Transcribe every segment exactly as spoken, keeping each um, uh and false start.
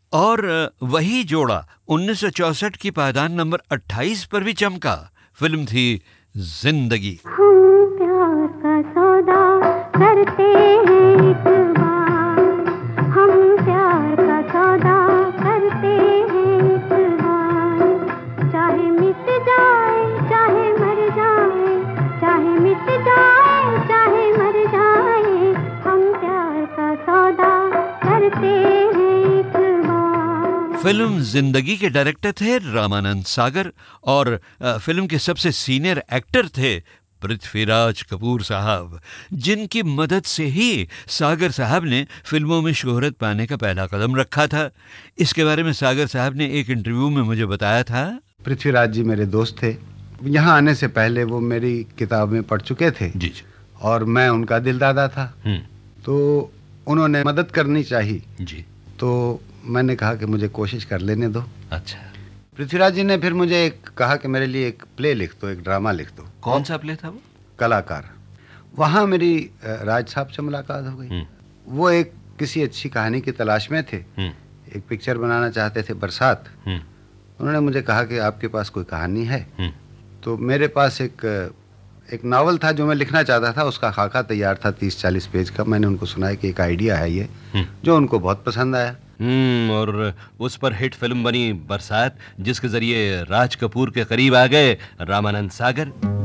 और वही जोड़ा उन्नीस सौ चौसठ की पायदान नंबर अट्ठाईस पर भी चमका। फिल्म थी जिंदगी। हम प्यार का सौदा करते हैं एक बार, हम प्यार का सौदा करते हैं एक बार, चाहे मिट जाए चाहे मर जाए, चाहे मिट जाए चाहे मर जाए, हम प्यार का सौदा करते हैं एक बार। फिल्म जिंदगी के डायरेक्टर थे रामानंद सागर और फिल्म के सबसे सीनियर एक्टर थे पृथ्वीराज कपूर साहब, जिनकी मदद से ही सागर साहब ने फिल्मों में शोहरत पाने का पहला कदम रखा था। इसके बारे में सागर साहब ने एक इंटरव्यू में मुझे बताया था। पृथ्वीराज जी मेरे दोस्त थे, यहाँ आने से पहले वो मेरी किताब में पढ़ चुके थे जी जी। और मैं उनका दिलदादा था, तो उन्होंने मदद करनी चाहिए जी, तो मैंने कहा कि मुझे कोशिश कर लेने दो। अच्छा। पृथ्वीराज जी ने फिर मुझे एक कहा कि मेरे लिए एक प्ले लिख दो, एक ड्रामा लिख दो। कौन सा प्ले था वो? कलाकार। वहाँ मेरी राज साहब से मुलाकात हो गई। वो एक किसी अच्छी कहानी की तलाश में थे, एक पिक्चर बनाना चाहते थे, बरसात। उन्होंने मुझे कहा कि आपके पास कोई कहानी है? तो मेरे पास एक एक नावल था जो मैं लिखना चाहता था, उसका खाका तैयार था तीस चालीस पेज का। मैंने उनको सुनाया कि एक आइडिया है ये, जो उनको बहुत पसंद आया। हम्म और उस पर हिट फिल्म बनी बरसात, जिसके जरिए राज कपूर के करीब आ गए रामानंद सागर।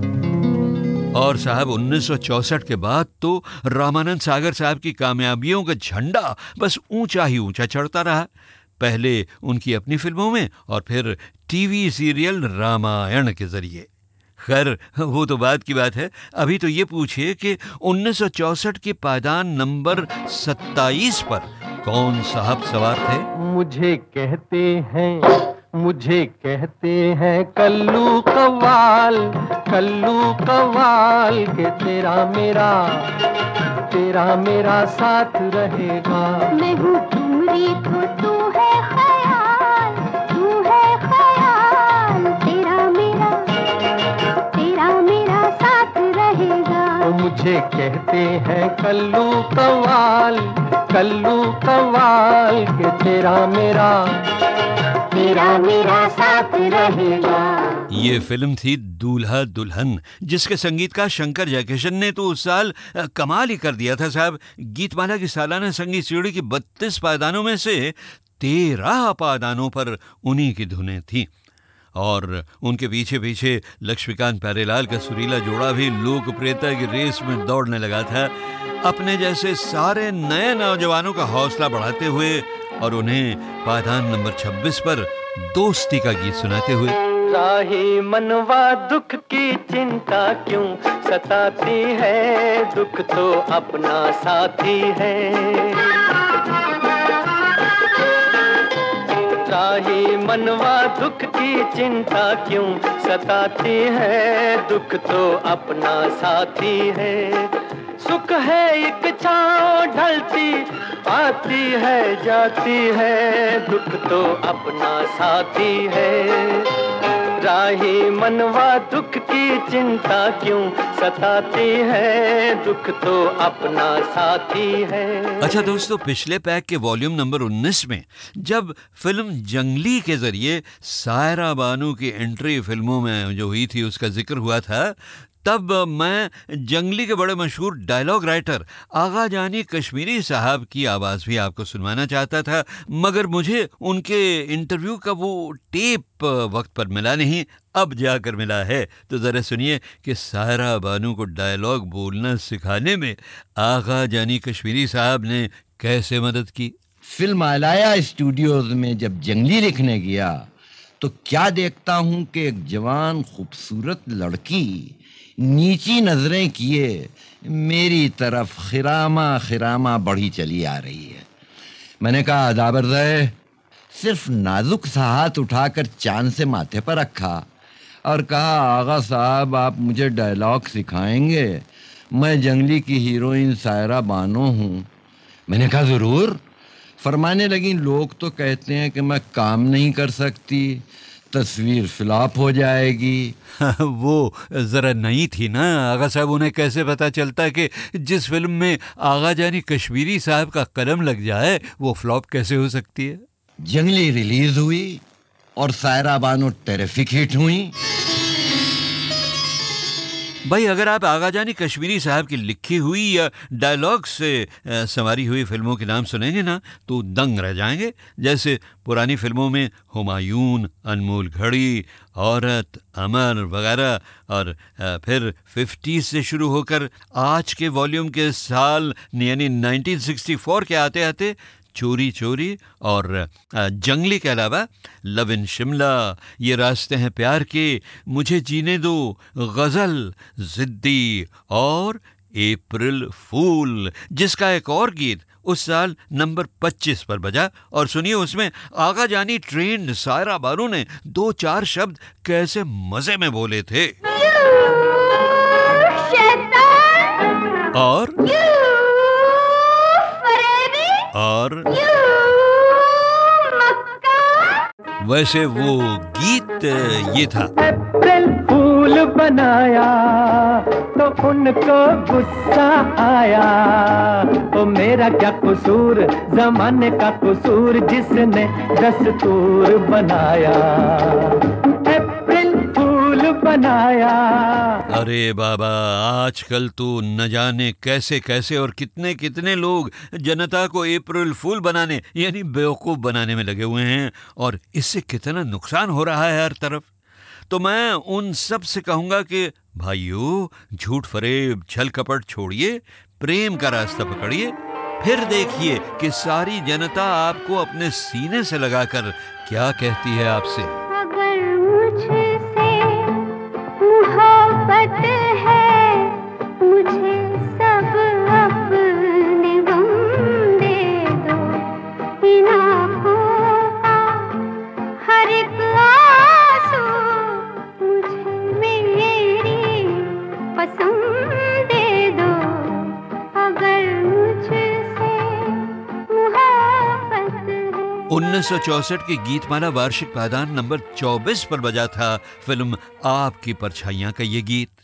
और साहब उन्नीस सौ चौसठ के बाद तो रामानंद सागर साहब की कामयाबियों का झंडा बस ऊंचा ही ऊंचा चढ़ता रहा। पहले उनकी अपनी फिल्मों में और फिर टीवी सीरियल रामायण के जरिए। खैर वो तो बात की बात है। अभी तो ये पूछिए कि उन्नीस सौ चौसठ के पायदान नंबर सत्ताईस पर कौन साहब सवार थे? मुझे कहते हैं, मुझे कहते हैं कल्लू कव्वाल, कल्लू कव्वाल के तेरा मेरा, तेरा मेरा साथ रहेगा। मैं हूँ तुमरी तो तू है ख्याल, तू है ख्याल, तेरा मेरा, तेरा मेरा साथ रहेगा। तो मुझे कहते हैं कल्लू कव्वाल, कल्लू कव्वाल के तेरा मेरा, तेरा मेरा साथ रहेगा। ये फिल्म थी दूल्हा दुल्हन, जिसके संगीतकार शंकर जयकिशन ने तो उस साल कमाल ही कर दिया था साहब। गीतमाला की सालाना संगीत सीढ़ी की बत्तीस पायदानों में से तेरह पायदानों पर उन्हीं की धुनें थीं। और उनके पीछे पीछे लक्ष्मीकांत प्यारेलाल का सुरीला जोड़ा भी लोकप्रियता की रेस में दौड़ने लगा था, अपने जैसे सारे नए नौजवानों का हौसला बढ़ाते हुए और उन्हें पायदान नंबर छब्बीस पर दोस्ती का गीत सुनाते हुए। राही मनवा दुख की चिंता क्यों सताती है, दुख तो अपना साथी है। राही मनवा दुख की चिंता क्यों सताती है, दुख तो अपना साथी है। सुख है एक छाँव ढलती आती है जाती है, दुख तो अपना साथी है। राही मनवा दुख की चिंता क्यों सताती है, दुख तो अपना साथी है। अच्छा दोस्तों, पिछले पैक के वॉल्यूम नंबर उन्नीस में जब फिल्म जंगली के जरिए सायरा बानू की एंट्री फिल्मों में जो हुई थी उसका जिक्र हुआ था, तब मैं जंगली के बड़े मशहूर डायलॉग राइटर आगा जानी कश्मीरी साहब की आवाज़ भी आपको सुनवाना चाहता था, मगर मुझे उनके इंटरव्यू का वो टेप वक्त पर मिला नहीं, अब जाकर मिला है। तो ज़रा सुनिए कि सायरा बानू को डायलॉग बोलना सिखाने में आगा जानी कश्मीरी साहब ने कैसे मदद की। फिल्म आलाया स्टूडियोज में जब जंगली लिखने गया तो क्या देखता हूँ कि एक जवान खूबसूरत लड़की नीची नजरें किए मेरी तरफ खिरामा खिरामा बढ़ी चली आ रही है। मैंने कहा अदाबर रहे, सिर्फ नाजुक सा हाथ उठाकर चांद से माथे पर रखा और कहा आगा साहब आप मुझे डायलॉग सिखाएंगे, मैं जंगली की हीरोइन सायरा बानो हूँ। मैंने कहा ज़रूर। फरमाने लगी लोग तो कहते हैं कि मैं काम नहीं कर सकती, तस्वीर फ्लॉप हो जाएगी। वो जरा नई थी ना आगा साहब, उन्हें कैसे पता चलता कि जिस फिल्म में आगा जानी कश्मीरी साहब का कलम लग जाए वो फ्लॉप कैसे हो सकती है। जंगली रिलीज हुई और सायरा बानो टेरिफिक हिट हुई। भाई अगर आप आगा जानी कश्मीरी साहब की लिखी हुई या डायलॉग से संवारी हुई फिल्मों के नाम सुनेंगे ना तो दंग रह जाएंगे। जैसे पुरानी फिल्मों में हुमायूं, अनमोल घड़ी, औरत, अमर वगैरह, और फिर फिफ्टीज से शुरू होकर आज के वॉल्यूम के साल यानी नाइनटीन सिक्सटी फोर के आते आते चोरी चोरी और जंगली के अलावा लव इन शिमला, ये रास्ते हैं प्यार के, मुझे जीने दो, गजल, जिद्दी और अप्रैल फूल, जिसका एक और गीत उस साल नंबर पच्चीस पर बजा। और सुनिए उसमें आगा जानी ट्रेंड सायरा बानो ने दो चार शब्द कैसे मजे में बोले थे। और और वैसे वो गीत ये था। अप्रैल फूल बनाया तो उनको गुस्सा आया, तो मेरा क्या कसूर, जमाने का कसूर जिसने दस्तूर बनाया, अप्रैल फूल बनाया। अरे बाबा आजकल तो न जाने कैसे कैसे और कितने कितने लोग जनता को अप्रैल फूल बनाने यानी बेवकूफ बनाने में लगे हुए हैं, और इससे कितना नुकसान हो रहा है हर तरफ। तो मैं उन सब से कहूंगा कि भाइयों, झूठ फरेब छल कपट छोड़िए, प्रेम का रास्ता पकड़िए, फिर देखिए कि सारी जनता आपको अपने सीने से लगाकर क्या कहती है आपसे। अगर मुझसे मोहब्बत है, मुझे सब अपने गम दे दो, इन आँखों का हर एक आंसू मुझे मेरी पसंद दे दो। अगर मुझसे मोहब्बत है। उन्नीस सौ चौसठ की गीतमाला वार्षिक पायदान नंबर चौबीस पर बजा था फिल्म आपकी परछाइयां का ये गीत।